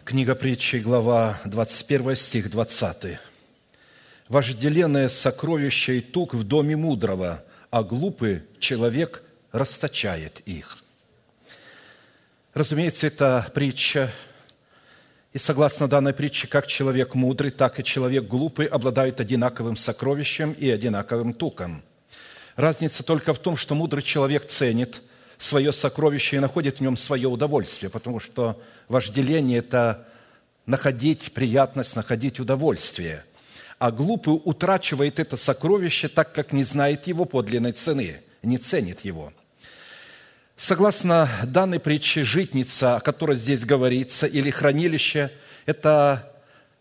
Книга Притчи, глава 21, стих 20. «Вожделенное сокровище и тук в доме мудрого, а глупый человек расточает их». Разумеется, это притча, и согласно данной притче, как человек мудрый, так и человек глупый обладают одинаковым сокровищем и одинаковым туком. Разница только в том, что мудрый человек ценит свое сокровище и находит в нем свое удовольствие, потому что вожделение – это находить приятность, находить удовольствие. А глупый утрачивает это сокровище, так как не знает его подлинной цены, не ценит его. Согласно данной притче, житница, о которой здесь говорится, или хранилище – это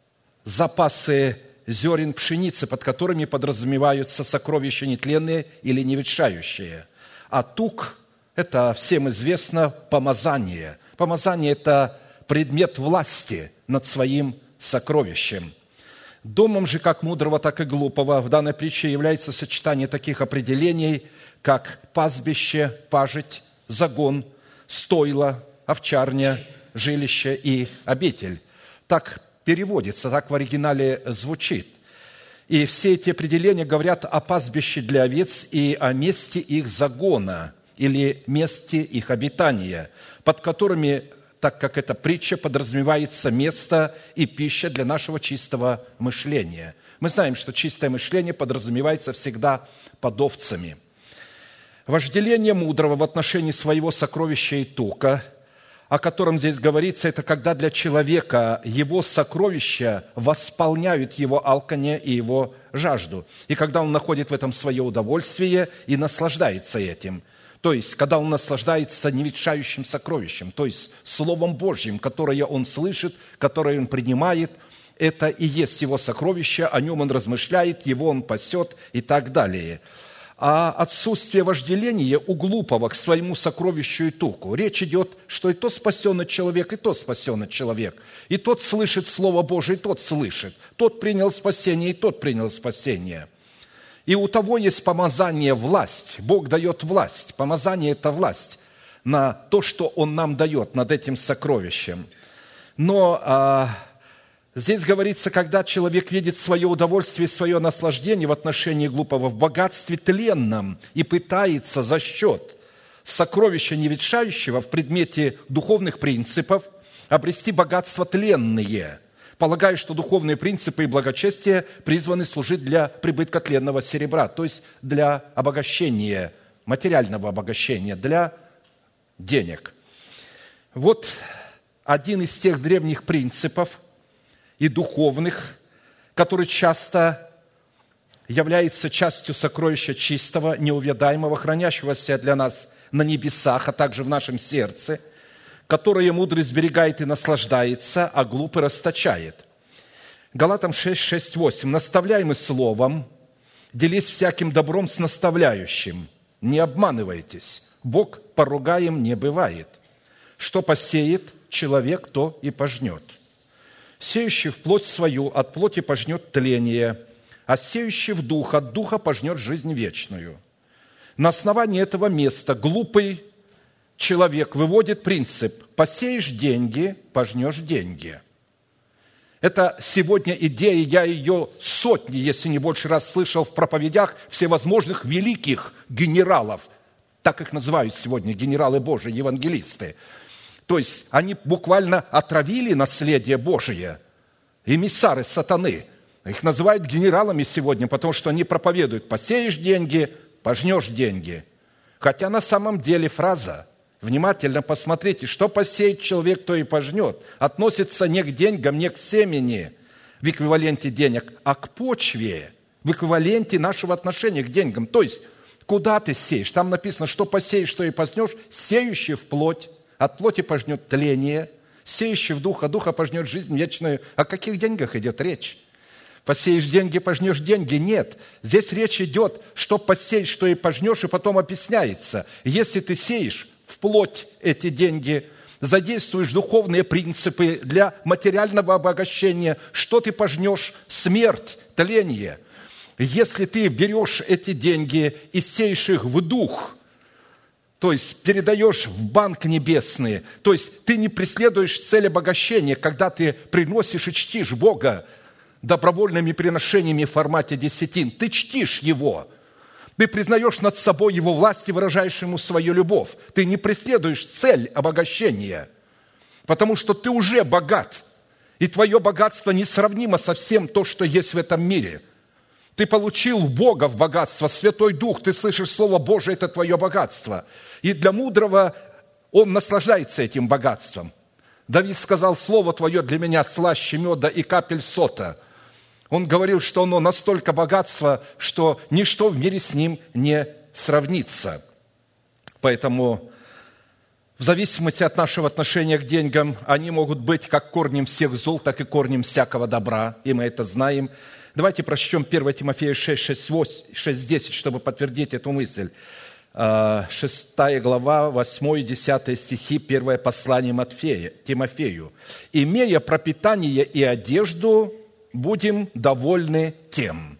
запасы зерен пшеницы, под которыми подразумеваются сокровища нетленные или неветшающие. А тук – это всем известно помазание. Помазание – это предмет власти над своим сокровищем. Домом же как мудрого, так и глупого в данной притче является сочетание таких определений, как пастбище, пажить, загон, стойло, овчарня, жилище и обитель. Так переводится, так в оригинале звучит. И все эти определения говорят о пастбище для овец и о месте их загона или месте их обитания, под которыми, так как эта притча, подразумевается место и пища для нашего чистого мышления. Мы знаем, что чистое мышление подразумевается всегда под овцами. Вожделение мудрого в отношении своего сокровища и тука, о котором здесь говорится, это когда для человека его сокровища восполняют его алканье и его жажду. И когда он находит в этом свое удовольствие и наслаждается этим. То есть, когда он наслаждается неветшающим сокровищем, то есть Словом Божьим, которое он слышит, которое он принимает, это и есть его сокровище, о нем он размышляет, его он пасет и так далее. А отсутствие вожделения у глупого к своему сокровищу и туку. Речь идет, что и тот спасенный человек, и тот спасенный человек. И тот слышит Слово Божие, и тот слышит. Тот принял спасение, и тот принял спасение. И у того есть помазание, власть. Бог дает власть. Помазание – это власть на то, что Он нам дает над этим сокровищем. Но здесь говорится, когда человек видит свое удовольствие, свое наслаждение в отношении глупого в богатстве тленном и пытается за счет сокровища неветшающего в предмете духовных принципов обрести богатства тленные, полагая, что духовные принципы и благочестие призваны служить для прибытка тленного серебра, то есть для обогащения, материального обогащения, для денег. Вот один из тех древних принципов и духовных, который часто является частью сокровища чистого, неувядаемого, хранящегося для нас на небесах, а также в нашем сердце, которое мудрый сберегает и наслаждается, а глупый расточает. Галатам 6, 6, 8. «Наставляемый словом, делись всяким добром с наставляющим, не обманывайтесь, Бог поругаем не бывает. Что посеет человек, то и пожнет. Сеющий в плоть свою от плоти пожнет тление, а сеющий в дух от духа пожнет жизнь вечную». На основании этого места глупый человек выводит принцип: посеешь деньги, пожнешь деньги. Это сегодня идея, я ее сотни, если не больше раз слышал в проповедях всевозможных великих генералов, так их называют сегодня генералы Божии, евангелисты. То есть они буквально отравили наследие Божие, эмиссары сатаны. Их называют генералами сегодня, потому что они проповедуют: посеешь деньги, пожнешь деньги. Хотя на самом деле фраза, внимательно посмотрите, что посеет человек, то и пожнет, относится не к деньгам, не к семени в эквиваленте денег, а к почве в эквиваленте нашего отношения к деньгам. То есть, куда ты сеешь? Там написано, что посеешь, что и пожнешь, сеющий в плоть, от плоти пожнет тление, сеющий в дух, от духа пожнет жизнь вечную. О каких деньгах идет речь? Посеешь деньги, пожнешь деньги? Нет. Здесь речь идет, что посеешь, что и пожнешь, и потом объясняется. Если ты сеешь в плоть эти деньги, задействуешь духовные принципы для материального обогащения, что ты пожнешь? Смерть, тление. Если ты берешь эти деньги и сеешь их в дух, То есть передаешь в банк небесный. То есть ты не преследуешь цель обогащения, когда ты приносишь и чтишь Бога добровольными приношениями в формате десятин. Ты чтишь Его. Ты признаешь над собой Его власть и выражаешь Ему свою любовь. Ты не преследуешь цель обогащения, потому что ты уже богат. И твое богатство несравнимо со всем то, что есть в этом мире. Ты получил Бога в богатство, Святой Дух, ты слышишь Слово Божие, это твое богатство. И для мудрого он наслаждается этим богатством. Давид сказал: «Слово Твое для меня слаще меда и капель сота». Он говорил, что оно настолько богатство, что ничто в мире с ним не сравнится. Поэтому в зависимости от нашего отношения к деньгам, они могут быть как корнем всех зол, так и корнем всякого добра, и мы это знаем. Давайте прочтем 1 Тимофея 6:10, чтобы подтвердить эту мысль. 6 глава, 8 и 10 стихи, 1 послание Тимофею. «Имея пропитание и одежду, будем довольны тем.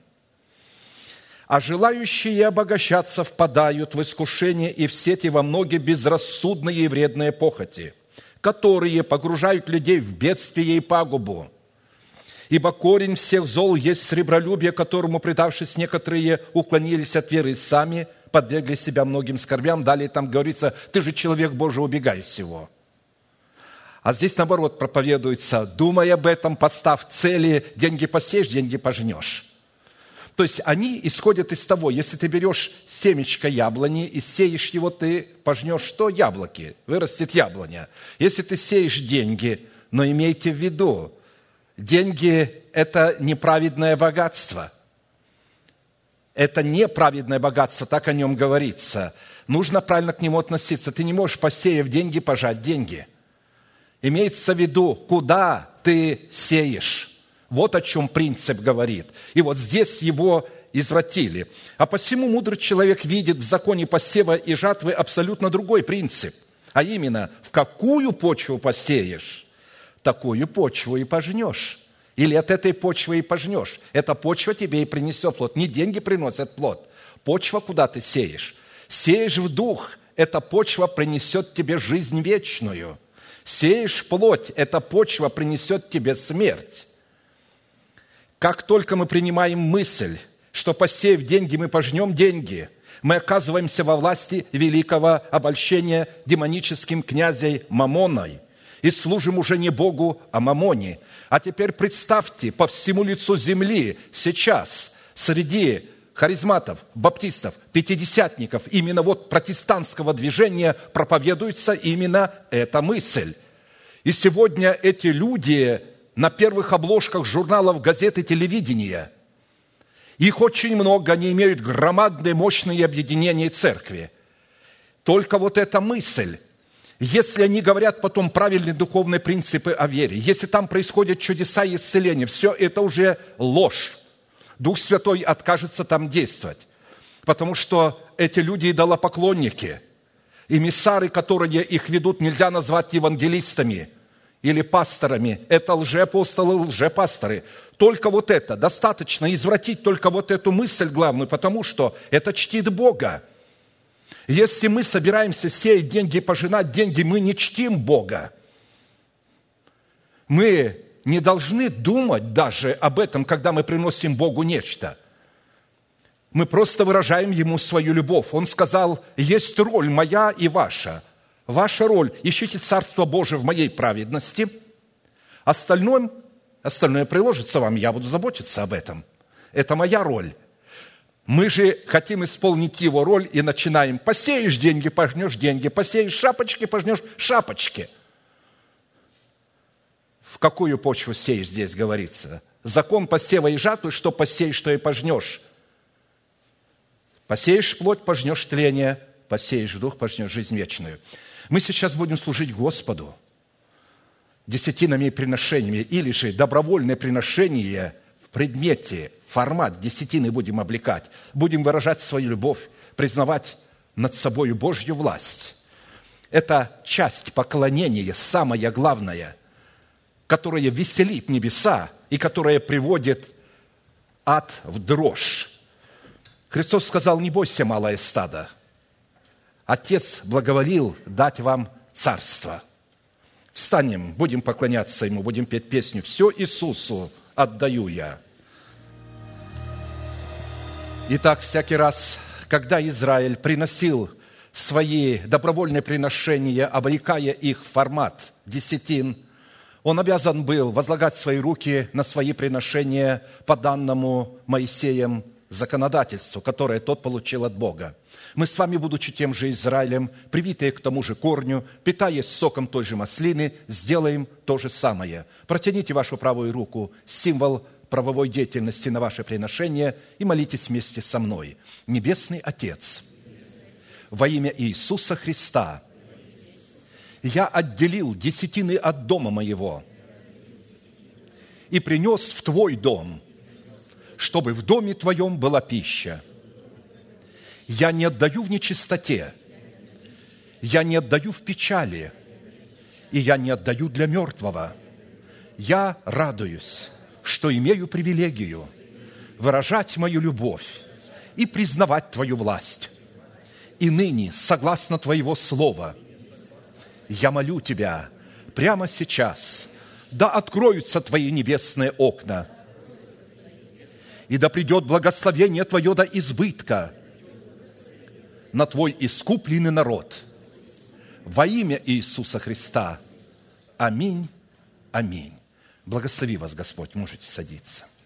А желающие обогащаться впадают в искушение и в сети во многие безрассудные и вредные похоти, которые погружают людей в бедствие и пагубу. Ибо корень всех зол есть сребролюбие, которому, предавшись, некоторые уклонились от веры и сами подвергли себя многим скорбям». Далее там говорится: «Ты же человек Божий, убегай всего». А здесь, наоборот, проповедуется: думай об этом, поставь цели, деньги посеешь, деньги пожнешь. То есть они исходят из того: если ты берешь семечко яблони и сеешь его, ты пожнешь что? Яблоки, вырастет яблоня. Если ты сеешь деньги, но имейте в виду, деньги – это неправедное богатство. Это неправедное богатство, так о нем говорится. Нужно правильно к нему относиться. Ты не можешь, посеяв деньги, пожать деньги. Имеется в виду, куда ты сеешь. Вот о чем принцип говорит. И вот здесь его извратили. А посему мудрый человек видит в законе посева и жатвы абсолютно другой принцип. А именно, в какую почву посеешь, такую почву и пожнешь. Или от этой почвы и пожнешь. Эта почва тебе и принесет плод. Не деньги приносят плод. Почва, куда ты сеешь. Сеешь в дух, эта почва принесет тебе жизнь вечную. Сеешь плоть, эта почва принесет тебе смерть. Как только мы принимаем мысль, что посеяв деньги, мы пожнем деньги, мы оказываемся во власти великого обольщения демоническим князем Мамоной и служим уже не Богу, а Мамоне. А теперь представьте, по всему лицу земли сейчас среди харизматов, баптистов, пятидесятников, именно вот протестантского движения проповедуется именно эта мысль. И сегодня эти люди на первых обложках журналов, газет и телевидения, их очень много, они имеют громадные, мощные объединения и церкви. Только вот эта мысль, если они говорят потом правильные духовные принципы о вере, если там происходят чудеса и исцеления, все это уже ложь. Дух Святой откажется там действовать, потому что эти люди идолопоклонники, эмиссары, которые их ведут, нельзя назвать евангелистами или пасторами. Это лжеапостолы, лжепасторы. Только вот это достаточно извратить, только вот эту мысль главную, потому что это чтит Бога. Если мы собираемся сеять деньги и пожинать деньги, мы не чтим Бога. Мы не должны думать даже об этом, когда мы приносим Богу нечто. Мы просто выражаем Ему свою любовь. Он сказал: есть роль моя и ваша. Ваша роль – ищите Царство Божие в моей праведности. Остальное приложится вам, я буду заботиться об этом. Это моя роль. Мы же хотим исполнить Его роль и начинаем: посеешь деньги, пожнешь деньги, посеешь шапочки, пожнешь шапочки. В какую почву сеешь, здесь говорится? Закон посева и жатвы, что посеешь, то и пожнешь. Посеешь плоть, пожнешь тление, посеешь в дух, пожнешь жизнь вечную. Мы сейчас будем служить Господу десятинами и приношениями, или же добровольное приношение в предмете, формат десятины будем облекать. Будем выражать свою любовь, признавать над собой Божью власть. Это часть поклонения, самая главная, которая веселит небеса и которая приводит ад в дрожь. Христос сказал: не бойся, малое стадо, Отец благоволил дать вам царство. Встанем, будем поклоняться Ему, будем петь песню «Все Иисусу отдаю я». Итак, всякий раз, когда Израиль приносил свои добровольные приношения, облекая их в формат десятин, он обязан был возлагать свои руки на свои приношения по данному Моисеем законодательству, которое тот получил от Бога. Мы с вами, будучи тем же Израилем, привитые к тому же корню, питаясь соком той же маслины, сделаем то же самое. Протяните вашу правую руку, символ правовой деятельности на ваше приношение, и молитесь вместе со мной. Небесный Отец, во имя Иисуса Христа, я отделил десятины от дома моего и принес в Твой дом, чтобы в доме Твоем была пища. Я не отдаю в нечистоте, я не отдаю в печали, и я не отдаю для мертвого. Я радуюсь, что имею привилегию выражать мою любовь и признавать Твою власть. И ныне, согласно Твоего слова, я молю Тебя прямо сейчас, да откроются Твои небесные окна, и да придет благословение Твое до избытка на Твой искупленный народ. Во имя Иисуса Христа. Аминь. Аминь. Благослови вас, Господь. Можете садиться.